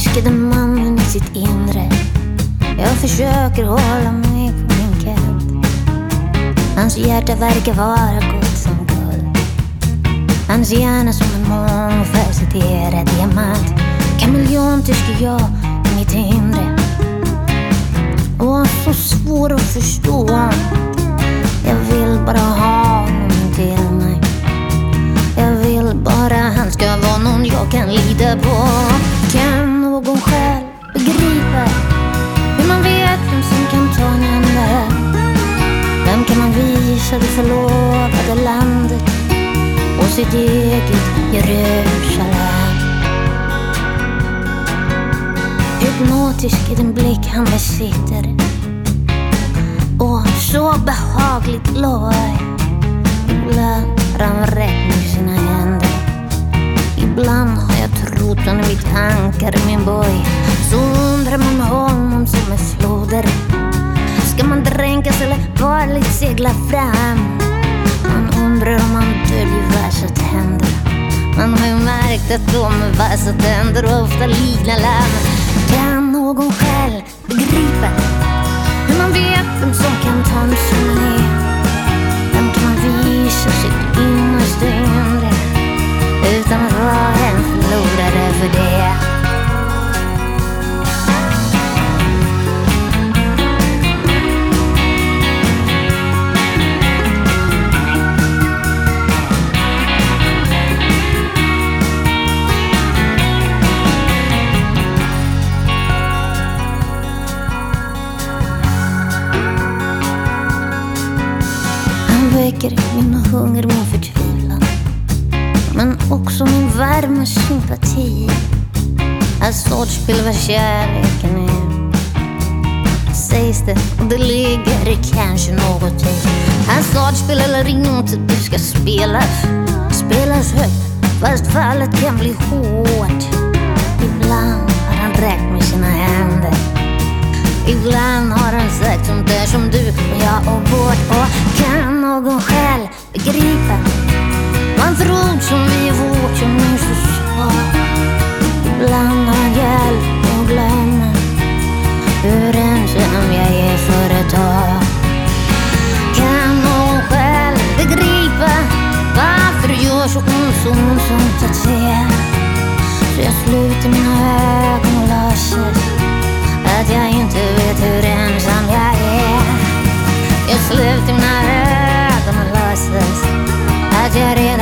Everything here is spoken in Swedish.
hypnotiske mannen i sitt inre. Jag försöker hålla mig på min kant. Hans hjärta verkar vara gott som guld. Hans hjärna som en mångfacetterad diamant. Kameleontisk är jag i mitt inre. Och så svår att förstå. Jag vill bara ha honom till mig. Jag vill bara han ska vara någon jag kan lita på. Kan någon själv begripa hur man vet vem som kan ta en ända? Vem kan man visa det förlovade landet och sitt eget Jerusalem? Hypnotisk i den blick han besitter. Och så behagligt loj. Ibland har han rätt med sina händer. Ibland har jag trott han är vid tankar i min boj. Så undrar man honom som är floder. Ska man dränkas eller varligt segla fram? Man undrar om han döljer vassa tänder. Man har ju märkt att de med vassa tänder ofta liknar lamm. Kan någon själv begripa hur man vet vem som kan ta en sån ner? Vem kan man visa sitt innersta inre utan att vara en förlorare för det? Min hunger, min förtvivlan, men också min varma sympati. Ett sortspel vad kärleken är, sägs det, och det ligger kanske något i. Ett sortspel eller inte, det ska spelas högt, fast fallet kan bli hårt. Ibland har han räckt med sina händer. Ibland har han sagt sånt där som du och jag och vårt. Och kan någon själv begripa man tror som vi är vårt, jag minns så svagt. Ibland har han hjälp att glömma hur ensam jag är för ett tag. Kan någon själv begripa varför det gör så ont att se? Så jag sluter mina ögon och låtsas att jag inte vet hur ensam jag är. Jag sluter mina ögon och låtsas att jag redan